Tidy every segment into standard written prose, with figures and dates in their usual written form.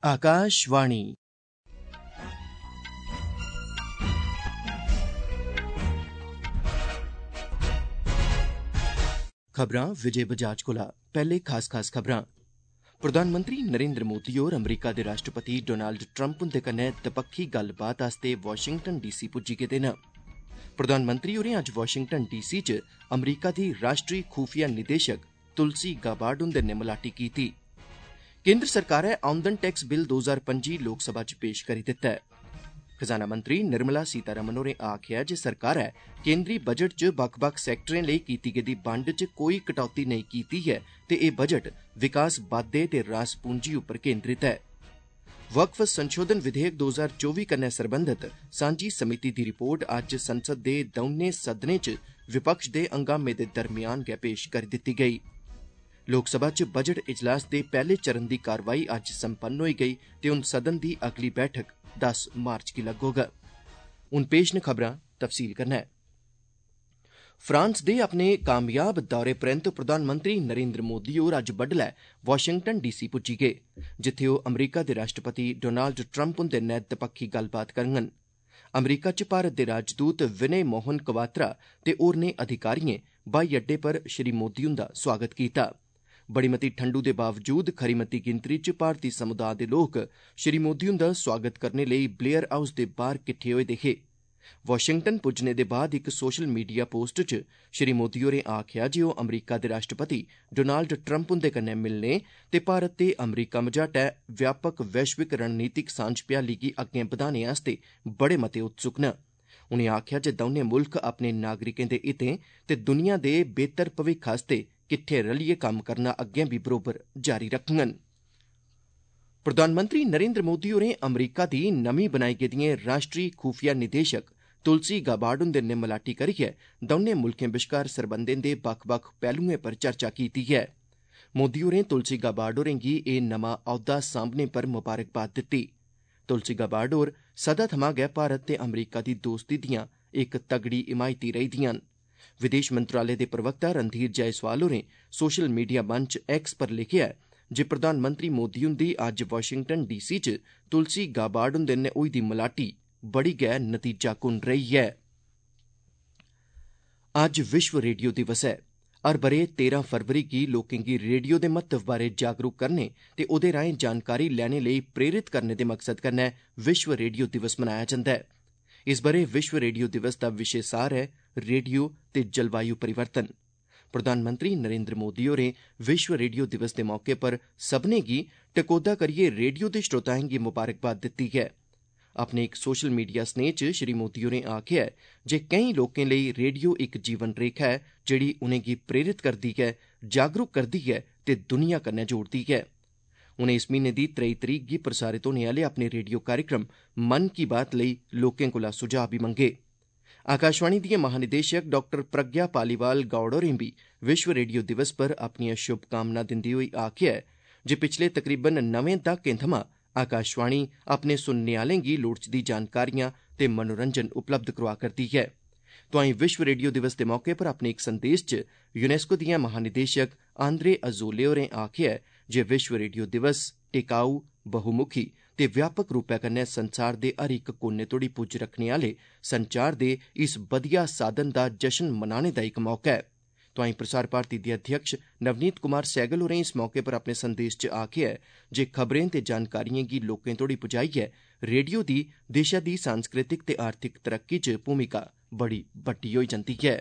आकाशवाणी खबरां विजय बजाज कोला। पहले खास खबरां। प्रधानमंत्री नरेंद्र मोदी होर अमरीका दे राष्ट्रपति डोनाल्ड ट्रंप हुंदे कन्नै दपक्खी गल्लबात आस्तै वाशिंगटन डीसी पुज्जी गेदे न। प्रधानमंत्री होरें अज्ज वाशिंगटन डीसी च अमरीका दी राष्ट्री खुफिया निदेशक तुलसी गाबार्ड हुंदे नै मलाटी कीती। केंद्र सरकारै आमदन टैक्स बिल 2025 लोकसभा च पेश करी दित्ता ऐ। खजाना मंत्री निर्मला सीतारमण होरें आखेआ जे सरकारै केंद्री बजट च बक्ख-बक्ख सैक्टरें लेई कीती गेदी बंड च कोई कटौती नेईं कीती ऐ ते एह् बजट विकास बाद्दे ते रास पूंजी उप्पर केंद्रित ऐ। वक्फ संशोधन विधेयक 2024 कन्नै सरबंधत सांझी समिति दी रिपोर्ट अज्ज संसद दे दौनें सदनें च विपक्ष दे हंगामे दे दरम्यान गै पेश करी दित्ती गेई। लोकसभा च बजट इजलास दे पैह्ले चरण दी कारवाई अज्ज संपन्न होई गेई ते हुन सदन दी अगली बैठक 10 मार्च गी लग्गोग। हुन पेश न खबरां तफसील कन्नै। फ्रांस दे अपने कामयाब दौरे परैंत प्रधानमंत्री नरेंद्र मोदी होर अज्ज बड्डलै वाशिंगटन डीसी पुज्जी गे, जित्थे ओह् अमरीका दे राष्ट्रपति डोनाल्ड ट्रंप हुंदे नै दपक्खी गल्लबात करङन। अमरीका च भारत दे राजदूत विनय मोहन क्वात्रा ते होरनें अधिकारिएं ब्हाई अड्डे पर श्री मोदी हुंदा सोआगत कीता। बड़ी मती ठंडू दे बावजूद खरी मती गिनतरी च भारती समुदाय दे लोक श्री मोदी हुंदा सोआगत करने लेई ब्लेयर हाउस दे बाह्र किट्ठे होए दे हे। वाशिंगटन पुज्जने दे बाद इक सोशल मीडिया पोस्ट च श्री मोदी होरें आखेआ जे ओह् अमरीका दे राष्ट्रपति डोनाल्ड ट्रंप हुंदे कन्नै मिलने ते भारत ते अमरीका मझाटै व्यापक वैश्विक रणनीतिक सांझ भ्याली गी अग्गें बधाने आस्तै बड़े मते उत्सुक न। उनें आखेआ जे दौनें मुल्ख अपने नागरिकें दे हितें ते दुनिया दे बेहतर भविक्ख आस्तै किट्ठे रलियै कम्म करना अग्गें बी बरोबर जारी रखङन। प्रधानमंत्री नरेंद्र मोदी होरें अमरीका दी नमीं बनाई गेदिएं राष्ट्री खुफिया निदेशक तुलसी गाबार्ड हुंदे नै मलाटी करियै दौनें मुल्खें बश्कार सरबंधें दे बक्ख-बक्ख पहलुएं पर चर्चा कीती ऐ। मोदी होरें तुलसी गाबार्ड होरें गी एह् नमां औह्दा सांभने पर मुबारकबाद दित्ती। तुलसी गाबार्ड होर सदा थमां गै भारत ते अमरीका दी दोस्ती दियां इक तगड़ी हिमायती रेही दियां न। विदेश मंत्रालय दे प्रवक्ता रणधीर जायसवाल होरें सोशल मीडिया मंच एक्स पर लिखेआ जे प्रधानमंत्री मोदी हुंदी अज्ज वाशिंगटन डीसी च तुलसी गाबार्ड हुंदे नै होई दी मलाटी बड़ी गै नतीजाकुन रेही ऐ। अज्ज विश्व रेडियो दिवस ऐ। हर ब'रे 13 फरवरी गी लोकें गी रेडियो दे महत्व बारै जागरूक करने ते ओह्दे राएं जानकारी लैने लेई प्रेरित करने दे मकसद कन्नै विश्व रेडियो दिवस मनाया जंदा ऐ। इस ब'रे विश्व रेडियो दिवस दा विशे सार है रेडियो ते जलवायु परिवर्तन। प्रधानमंत्री नरेंद्र मोदी होरें विश्व रेडियो दिवस दे मौके पर सभनें गी टकोह्दा करियै रेडियो दे श्रोताएं गी मुबारकबाद दित्ती ऐ। अपने इक सोशल मीडिया स्नेह च श्री मोदी होरें आखेआ जे केईं लोकें लेई रेडियो इक जीवन रेखा ऐ जेह्ड़ी उनेंगी प्रेरित करदी ऐ, जागरूक करदी ऐ ते दुनिया कन्नै जोड़दी ऐ। उनें इस म्हीने दी 23 तरीक गी प्रसारित होने आह्ले अपने रेडियो कार्यक्रम मन की बात लेई लोकें कोला सुझाऽ बी मंगे। आकाशवाणी दियां महानिदेशक डाक्टर प्रज्ञा पालीवाल गौड़ होरें बी विश्व रेडियो दिवस पर अपनियां शुभकामनां दिंदे होई आखेआ जे पिछले तकरीबन 9 दहाकें थमां आकाशवाणी अपने सुनने आह्लें गी लोड़चदी जानकारियां ते मनोरंजन उपलब्ध करोआ करदी ऐ। तोआईं विश्व रेडियो दिवस दे मौके पर अपने इक संदेस च यूनेस्को दियां महानिदेशक आंद्रे अजोले होरें आखेआ जे विश्व रेडियो दिवस टिकाऊ, बहुमुखी ते व्यापक रूपै कन्नै संसार दे हर इक कोने तोड़ी पुज्ज रखने आह्ले संचार दे इस बधिया साधन दा जश्न मनाने दा इक मौका ऐ। तोआईं प्रसार भारती दे अध्यक्ष नवनीत कुमार सैगल होरें इस मौके पर अपने संदेस च आखेआ जे खबरें ते जानकारिएं गी लोकें तोड़ी पुजाइयै रेडियो दी देशै दी सांस्कृतिक ते आर्थिक तरक्की च भूमिका बड़ी बड्डी होई जंदी ऐ।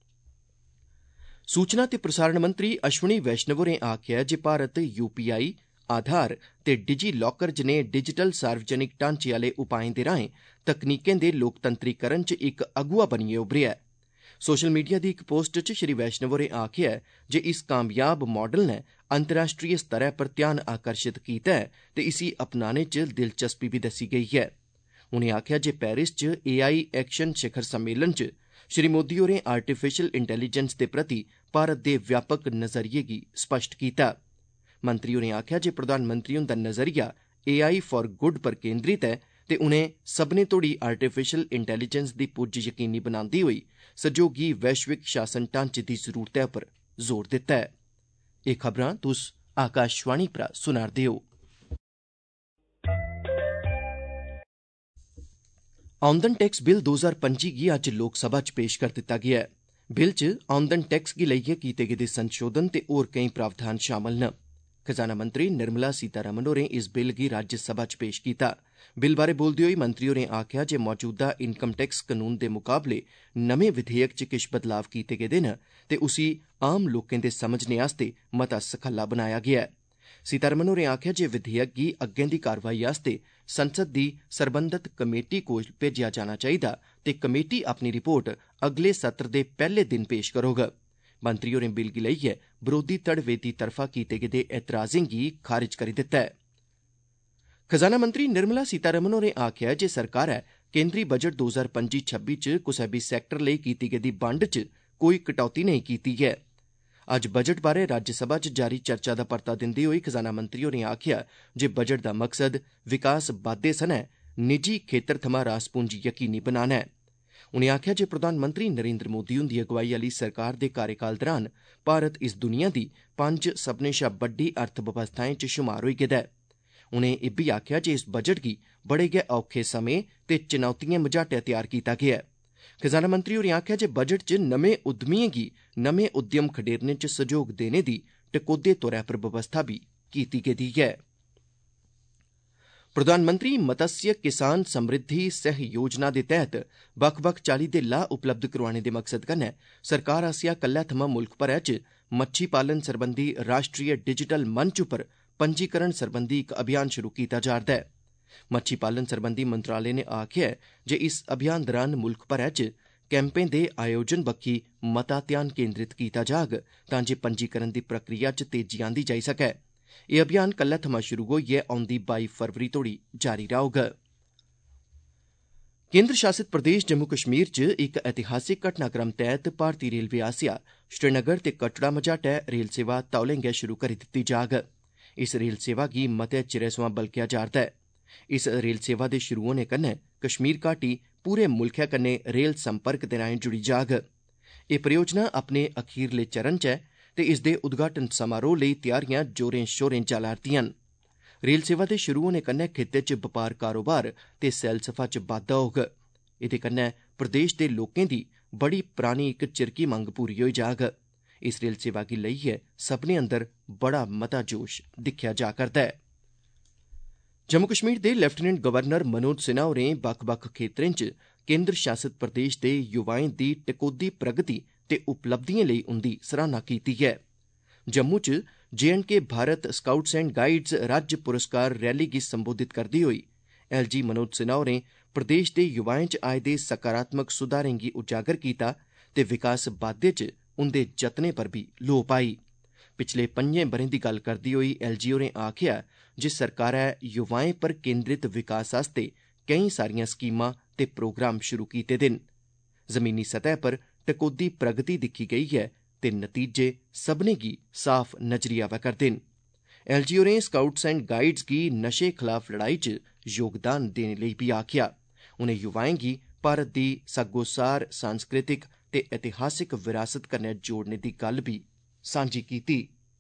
सूचना ते प्रसारण मंत्री अश्विनी वैष्णव होरें आखेआ जे भारत यूपीआई, आधार ते डिजी लॉकर जनेह् डिजिटल सार्वजनिक ढांचे आह्ले उपाएं दे राएं तकनीकें दे लोकतंत्रीकरण च इक अगुआ बनियै उभरेआ ऐ। सोशल मीडिया दी इक पोस्ट च श्री वैष्णव होरें आखेआ जे इस कामयाब मॉडल नै अंतर्राष्ट्रीय स्तरै पर ध्यान आकर्षित कीता ऐ ते इसी अपनाने च दिलचस्पी बी दस्सी गेई ऐ। उनें आखेआ जे पेरिस च एआई एक्शन शिखर सम्मेलन च श्री मोदी होरें आर्टिफिशियल इंटेलीजेंस दे प्रति भारत दे व्यापक नजरिये गी स्पष्ट कीता। मंत्री होरें आखेआ जे प्रधानमंत्री हुंदा नजरिया एआई फॉर गुड पर केंद्रित ऐ ते उनें सभनें तोड़ी आर्टिफिशियल इंटेलीजेंस दी पुज्ज यकीनी बनांदे होई सैह्योगी वैश्विक शासन ढांचे दी जरूरतै पर जोर दित्ता ऐ। एह् खबरां तुस आकाशवाणी परा सुना'रदे ओ। आमदन टैक्स बिल 2025 गी अज्ज लोकसभा च पेश कर दित्ता गेआ ऐ। बिल च आमदन टैक्स गी लेइयै कीते गेदे संशोधन ते होर केई प्रावधान शामल न। खजाना मंत्री निर्मला सीतारमण होरें इस बिल गी राज्यसभा च पेश कीता। बिल बारै बोलदे होई मंत्री होरें आखेआ जे मौजूदा इनकम टैक्स कानून दे मुकाबले नमें विधेयक च किश बदलाव कीते गेदे न ते उसी आम लोकें दे समझने आस्तै मता सखल्ला बनाया गेआ ऐ। सीतारमण होरें आखेआ जे विधेयक गी अग्गें दी कार्रवाई आस्तै संसद दी सरबंधत कमेटी कोल भेजेआ जाना चाहिदा ते कमेटी अपनी रिपोर्ट अगले सत्र दे पैह्ले दिन पेश करोग। मंत्री होरें बिल गी लेइयै बरोधी धड़े दी तरफा कीते गेदे एतराजें गी खारिज करी दित्ता ऐ। खजाना मंत्री निर्मला सीतारमण होरें आखेआ जे सरकारै केंद्री बजट 2025-26 च कुसै बी सैक्टर लेई कीती गेदी बंड च कोई कटौती नेईं कीती ऐ। अज्ज बजट बारै राज्यसभा च जारी चर्चा दा परता दिंदे होई खजाना मंत्री होरें आखेआ जे बजट दा मकसद विकास बाद्दे सनै निजी खेत्तर थमां रास पूंजी यकीनी बनाना ऐ। उनें आखेआ जे प्रधानमंत्री नरेंद्र मोदी हुंदी अगुवाई आह्ली सरकार दे कार्यकाल दौरान भारत इस दुनिया दी 5 सभनें शा बड्डी अर्थबवस्थाएं च शुमार होई गेदा ऐ। उनें इब्बी आखेआ जे इस बजट गी बड़े गै औखे समें ते चुनौतिएं मझाटै तैयार कीता गेआ ऐ। खजाना मंत्री होरें आखेआ जे बजट च नमें उद्यमिएं गी नमें उद्यम खडेरने च सैह्योग देने दी टकोह्दे तौरा पर बवस्था बी कीती गेदी ऐ। प्रधानमंत्री मत्स्य किसान समृद्धि सह योजना दे तैह्त बक्ख-बक्ख चाल्ली दे लाह् उपलब्ध करोआने दे मकसद कन्नै सरकार आसेआ कल्लै थमां मुल्ख भरै च मच्छी पालन सरबंधी राष्ट्रीय डिजिटल मंच उप्पर पंजीकरण सरबंधी इक अभियान शुरू कीता जा'रदा ऐ। मच्छी पालन सरबंधी मंत्रालय नै आखेआ ऐ जे इस अभियान दौरान मुल्ख भरै च कैंपें दे आयोजन बक्खी मता ध्यान केंद्रित कीता जाग तां जे पंजीकरण दी प्रक्रिया च तेजी आंदी जाई सकै। एह् अभियान कल्लै थमां शुरू होइयै औंदी 22 फरवरी तोड़ी जारी रौह्ग। केंद्र शासित प्रदेश जम्मू कश्मीर च इक ऐतिहासिक घटनाक्रम तैह्त भारती रेलवे आसेआ श्रीनगर ते कटड़ा मझाटै रेल सेवा तौले गै शुरू करी दित्ती जाग। इस रेल सेवा गी मते चिरै सोआं बलगेआ जा'रदा ऐ। इस रेल सेवा दे शुरू होने कन्नै कश्मीर घाटी पूरे मुल्खै कन्नै रेल संपर्क दे राएं जुड़ी जाग। एह् परियोजना अपने अखीरले चरण च ऐ ते इसदे उद्घाटन समारोह लेई त्यारियां जोरें शोरें चला'रदियां न। रेल सेवा दे शुरू होने कन्नै खित्ते च बपार कारोबार ते सैलसफा च बाद्दा होग। एह्दे कन्नै प्रदेश दे लोकें दी बड़ी परानी इक चिरकी मंग पूरी होई जाग। इस रेल सेवा गी लेइयै सभनें अंदर बड़ा मता जोश दिक्खेआ जा करदा ऐ। जम्मू कश्मीर दे लेफ्टिनेंट गवर्नर मनोज सिन्हा होरें बक्ख-बक्ख खेत्तरें च केंद्र शासित प्रदेश दे युवाएं दी टकोह्दी प्रगति ते उपलब्धिएं लेई उंदी सराह्ना कीती ऐ। जम्मू च J&K Bharat scouts and guides राज्य पुरस्कार रैली गी संबोधित करदे होई LG मनोज सिन्हा होरें प्रदेश दे युवाएं च आए दे सकारात्मक सुधारें गी उजागर कीता ते विकास बाद्दे च उंदे जतनें पर बी लोऽ पाई। पिछले 5 ब'रें दी गल्ल करदे होई LG होरें आखेआ जे सरकारै युवाएं पर केंद्रित विकास आस्तै केईं सारियां स्कीमां ते प्रोग्राम शुरू कीते दे न। जमीनी सतह पर टकोह्दी प्रगति दिक्खी गेई ऐ ते नतीजे सभनें गी साफ नजरी आवै करदे न। LG होरें स्काउट्स एंड गाइड्स गी नशे खलाफ लड़ाई च योगदान देने लेई बी आखेआ। उनें युवाएं गी भारत दी सग्गोसार सांस्कृतिक ते ऐतिहासिक विरासत कन्नै जोड़ने दी गल्ल बी सांझी कीती।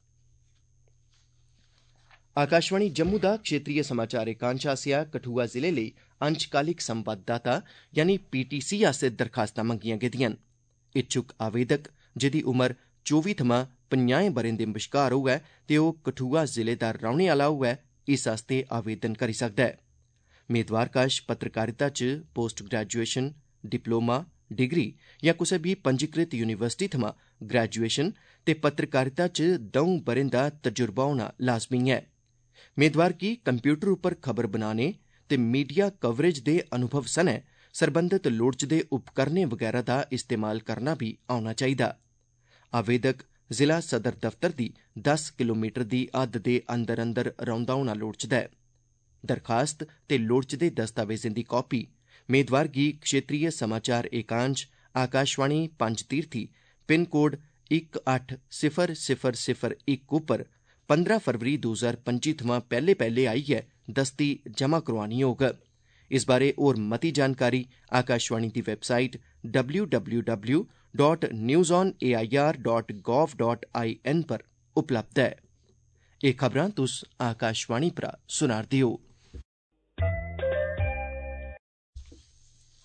आकाशवाणी जम्मू दा क्षेत्रीय समाचार एकांश आसेआ कठुआ जिले लेई अंशकालिक संवाददाता यानी PTC आस्तै दरखास्तां मंगियां गेदिआं न। इच्छुक आवेदक जेह्दी उमर 24 थमां 50 ब'रें दे बश्कार होऐ ते ओह् कठुआ जिले दा रौह्ने आह्ला होऐ इस आस्तै आवेदन करी सकदा ऐ। मेदवार कश पत्रकारिता च पोस्ट ग्रेजुएशन, डिप्लोमा, डिग्री जां कुसै बी पंजीकृत यूनीवर्सिटी थमां ग्रेजुएशन ते पत्रकारिता च 2 ब'रें दा तजुर्बा होना लाज़मी ऐ। मेदवार गी कंप्यूटर उप्पर खबर बनाने ते मीडिया कवरेज दे अनुभव सनै सरबंधत लोड़चदे उपकरणें वगैरा दा इस्तेमाल करना बी औना चाहिदा। आवेदक जिला सदर दफ्तर दी 10 किलोमीटर दी हद्द दे अंदर अंदर रौंह्दा होना लोड़चदा ऐ। दरखास्त ते लोड़चदे दस्तावेजें दी कापी मेदवार गी क्षेत्रीय समाचार एकांश आकाशवाणी पंजतीर्थी पिन कोड 180001 उप्पर 15 फरवरी 2025 थमां पैह्ले आइयै दस्ती जमा करोआनी होग। इस बारै होर मती जानकारी आकाशवाणी दी वैबसाइट www.newsonair.gov.in पर उपलब्ध ऐ। एह् खबरां तुस आकाशवाणी परा सुना'रदे ओ।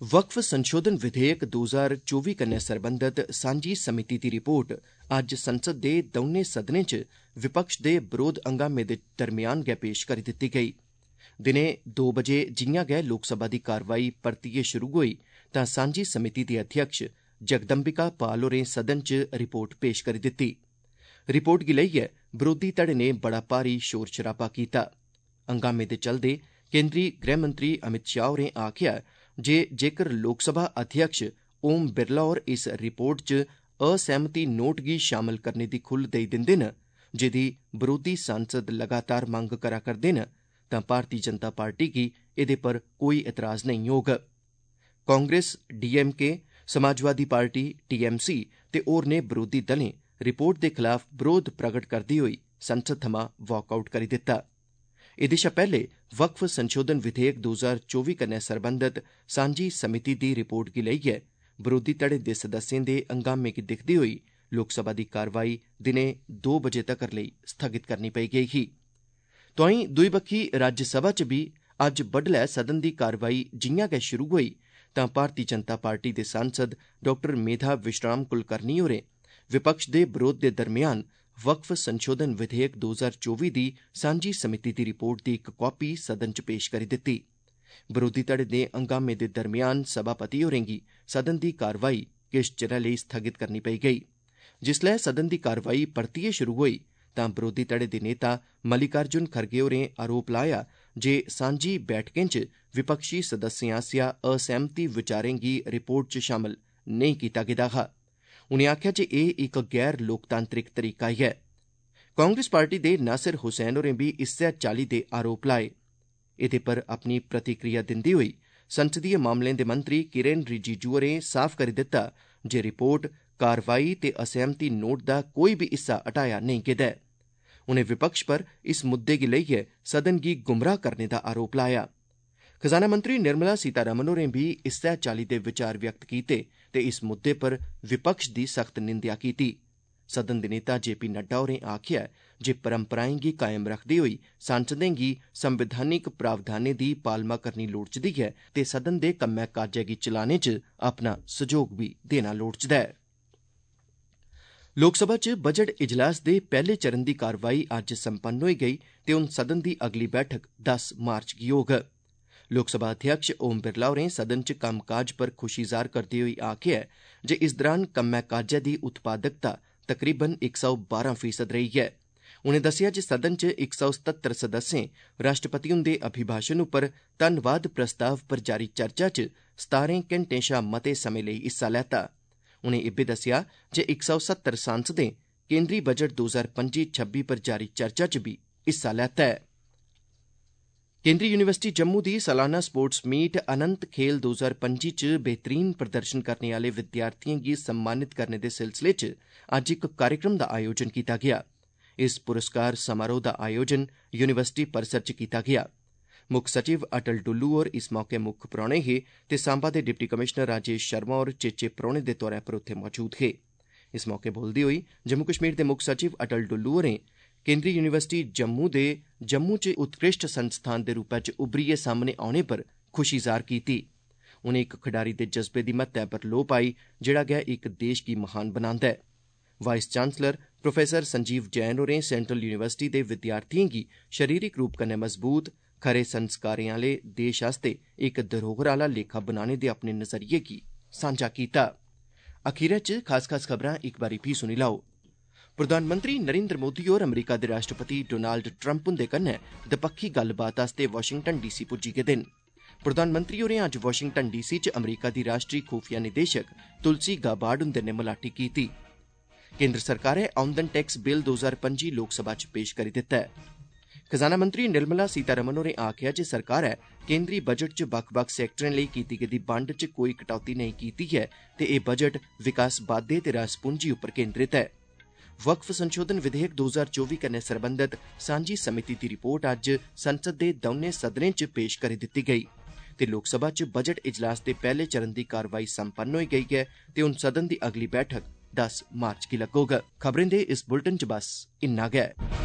वक्फ संशोधन विधेयक 2024 कन्नै सरबंधत सांझी समिति दी रिपोर्ट अज्ज संसद दे दौनें सदनें च विपक्ष दे बरोध हंगामे दे दरम्यान गै पेश करी दित्ती गेई। दिनें 2 बजे जि'यां गै लोकसभा दी कारवाई परतियै शुरू होई तां सांझी समिति दे अध्यक्ष जगदम्बिका पाल होरें सदन च रिपोर्ट पेश करी दित्ती। रिपोर्ट गी लेइयै बरोधी धड़े ने बड़ा भारी शोर शराबा कीता। हंगामे दे चलदे केंद्री गृहमंत्री अमित शाह होरें आखेआ जेकर लोकसभा अध्यक्ष ओम बिरला होर इस रिपोर्ट च असैह्मति नोट गी शामल करने दी खुल्ल देई दिंदे न, जेदी बरोधी सांसद लगातार मंग करा करदे न, तां भारती जनता पार्टी गी एह्दे पर कोई एतराज नेईं होग। कांग्रेस, डीएमके, समाजवादी पार्टी, टीएमसी ते होरनें बरोधी दलें रिपोर्ट दे खलाफ बरोध प्रगट करदे होई संसद थमां वाकआउट करी दित्ता। एह्दे शा पैह्ले वक्फ संशोधन विधेयक 2024 कन्नै सरबंधत सांझी समिति दी रिपोर्ट गी लेइयै बरोधी धड़े दे सदस्यें दे हंगामे गी दिक्खदे होई लोकसभा दी कारवाई दिनें 2 बजे तक्कर लेई स्थगित करनी पेई गेई ही। तोआईं दूई बक्खी राज्यसभा च बी अज्ज बड्डलै सदन दी कारवाई जि'यां गै शुरू होई तां भारती जनता पार्टी दे सांसद डॉ मेधा विश्राम कुलकर्णी होरें विपक्ष दे बरोध दे दरम्यान वक्फ संशोधन विधेयक 2024 दी सांझी समिति दी रिपोर्ट दी इक कापी सदन च पेश करी दित्ती। बरोधी धड़े दे हंगामे दे दरम्यान सभापति होरें गी सदन दी कारवाई किश चिरै लेई स्थगित करनी पेई गेई। जिसलै सदन दी कारवाई परतियै शुरू होई तां बरोधी धड़े दे नेता मल्लिकार्जुन खड़गे होरें आरोप लाया जे सांझी बैठकें च विपक्षी सदस्यें आसेआ असैह्मति विचारें गी रिपोर्ट च शामल नेईं कीता गेदा हा। उनें आखेआ जे एह् इक गैर लोकतांत्रिक तरीका ऐ। कांग्रेस पार्टी दे नासिर हुसैन होरें बी इस्सै चाल्ली दे आरोप लाए। एह्दे पर अपनी प्रतिक्रिया दिंदे होई संसदीय मामलें दे मंत्री किरेन रिजिजू होरें साफ करी दित्ता जे रिपोर्ट, कारवाई ते असैह्मति नोट दा कोई बी हिस्सा हटाया नेईं गेदा ऐ। उनें विपक्ष पर इस मुद्दे गी लेइयै सदन गी गुमराह करने दा आरोप लाया। खजाना मंत्री निर्मला सीतारमण होरें बी इस्सै चाल्ली दे विचार व्यक्त कीते ते इस मुद्दे पर विपक्ष दी सख्त निंदेआ कीती। सदन दे नेता जेपी नड्डा होरें आखेआ जे परंपराएं गी कायम रखदे होई सांसदें गी संवैधानिक प्रावधानें दी पालमा करनी लोड़चदी ऐ ते सदन दे कम्मै काजै गी चलाने च अपना सैह्योग बी देना लोड़चदा ऐ। लोकसभा च बजट इजलास दे पैह्ले चरण दी कारवाई अज्ज संपन्न होई गेई ते हून सदन दी अगली बैठक 10 मार्च गी होग। लोकसभा अध्यक्ष ओम बिरला होरें सदन च कम्मकाज पर खुशी जाह्र करदे होई आखेआ जे इस दौरान कम्मै काजै दी उत्पादकता तकरीबन 112% रही ऐ। उनें दस्सेआ जे सदन च 177 सदस्यें राष्ट्रपति हुंदे अभिभाषण उप्पर धन्नवाद प्रस्ताव पर जारी चर्चा च 17 घैंटें शा मते समें लेई हिस्सा लैता। उनें इब्बी दस्सेआ जे 170 सांसदें केंद्री बजट 2025-26 पर जारी चर्चा च भी हिस्सा लैता ऐ। केंद्री यूनिवर्सिटी जम्मू दी सालाना स्पोर्ट्स मीट अनंत खेल 2025 च बेहतरीन प्रदर्शन करने आह्ले विद्यार्थिएं गी सम्मानित करने दे सिलसिले च अज्ज इक कार्यक्रम दा आयोजन कीता गेआ। इस पुरस्कार समारोह दा आयोजन यूनिवर्सिटी परिसर च कीता गेआ। मुक्ख सचिव अटल डुल्लू होर इस मौके मुक्ख परौह्ने हे ते सांबा दे डिप्टी कमिशनर राजेश शर्मा होर चेचे परौह्ने दे तौरा पर उत्थे मौजूद हे। इस मौके बोलदे होई जम्मू कश्मीर दे मुक्ख सचिव अटल डुल्लू होरें केंद्री यूनिवर्सिटी जम्मू दे जम्मू च उत्कृष्ट संस्थान दे रूपै च उब्बरियै सामने औने पर खुशी जाह्र कीती। उनें इक खडारी दे जज्बे दी महत्ता पर लोऽ पाई जेह्ड़ा गै इक देश गी महान बनांदा ऐ। Vice chancellor professor Sanjeev Jain होरें सेंट्रल यूनिवर्सिटी दे विद्यार्थिएं गी शरीरिक रूप कन्नै मजबूत, खरे संस्कारें आह्ले देश आस्तै इक धरोहर आह्ला लेखा बनाने दे अपने नजरिये गी सांझा कीता। अखीरै च खास खबरां इक बारी फ्ही सुनी लैओ। प्रधानमंत्री नरेंद्र मोदी होर अमरीका दे राष्ट्रपति डोनाल्ड ट्रंप हुंदे कन्नै दपक्खी गल्लबात आस्तै वाशिंगटन डीसी पुज्जी गेदे न। प्रधानमंत्री होरें अज्ज वाशिंगटन डीसी च अमरीका दी राष्ट्री खुफिया निदेशक तुलसी गाबार्ड हुंदे नै मलाटी कीती। केंद्र सरकारै औंदन टैक्स बिल 2025 लोकसभा च पेश करी दित्ता ऐ। खजाना मंत्री निर्मला सीतारमण होरें आखेआ जे सरकारै केंद्री बजट च बक्ख-बक्ख सैक्टरें लेई कीती गेदी बंड च कोई कटौती नेईं कीती ऐ ते एह् बजट विकास बाद्दे ते रास पूंजी उप्पर केंद्रित ऐ। वक्फ संशोधन विधेयक 2024 कन्नै सरबंधत सांझी समिति दी रिपोर्ट अज्ज संसद दे दौनें सदनें च पेश करी दित्ती गेई ते लोकसभा च बजट इजलास दे पैह्ले चरण दी कारवाई संपन्न होई गेई ऐ ते हून सदन दी अगली बैठक 10 मार्च गी लग्गोग। खबरें दे इस बुलेटिन च बस इन्ना गै।